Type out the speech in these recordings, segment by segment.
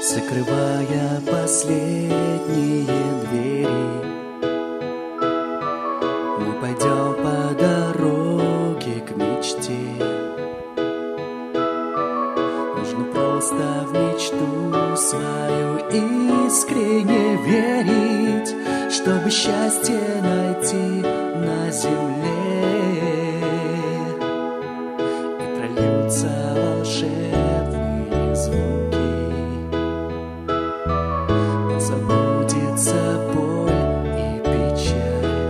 Закрывая последние двери, мы пойдем по дороге к мечте. Нужно просто в мечту свою искренне верить, чтобы счастье найти на земле. И прольются волшебные звуки, забудется боль и печаль.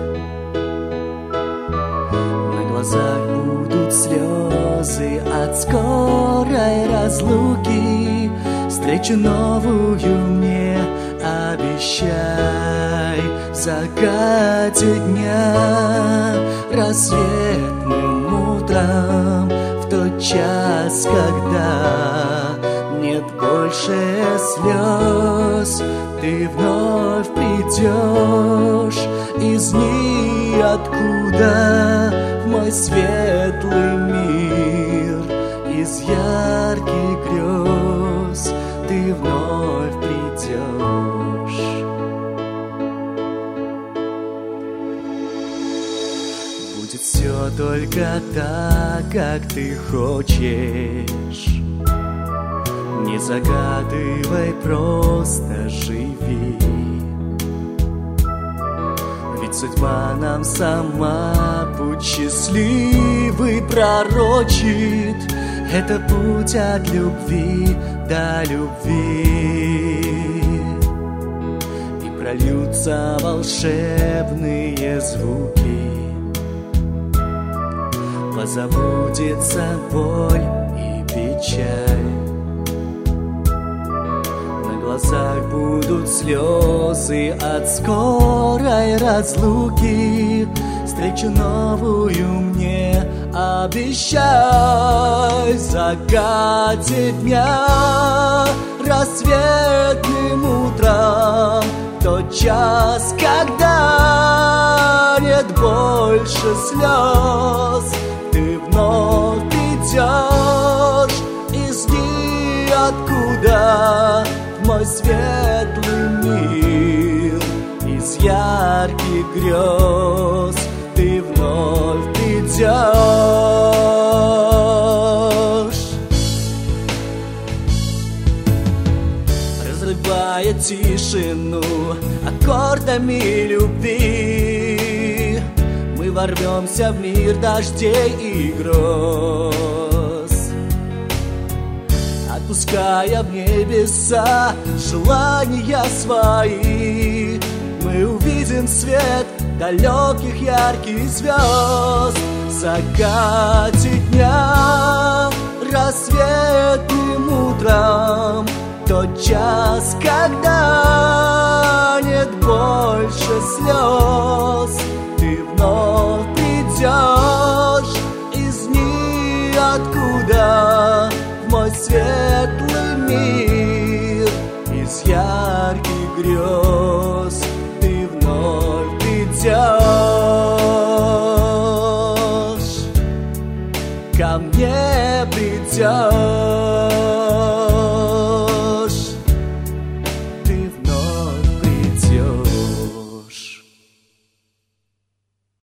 На глазах будут слезы от скорой разлуки. Встречу новую мне обещай. В закате дня, рассветным утром, в тот час, когда нет больше слез, ты вновь придешь из ниоткуда в мой светлый мир. Из ярких грез ты вновь придешь. Будет все только так, как ты хочешь. Не загадывай, просто живи. Ведь судьба нам сама путь счастливый пророчит. Это путь от любви до любви. И прольются волшебные звуки, позабудется боль и печаль. На глазах будут слезы от скорой разлуки. Встречу новую мне обещай. В закате дня, рассветным утром, в тот час, когда нет больше слез, ты вновь придешь из ниоткуда в мой светлый мир. Из ярких грез ты вновь придешь. Разрывая тишину аккордами любви, мы ворвемся в мир дождей и гроз. Отпуская в небеса желания свои, мы увидим свет далеких ярких звезд. В закате дня, рассветным утром, в тот час, когда нет больше слез, ты вновь придешь из ниоткуда в мой светлый мир. Из ярких грез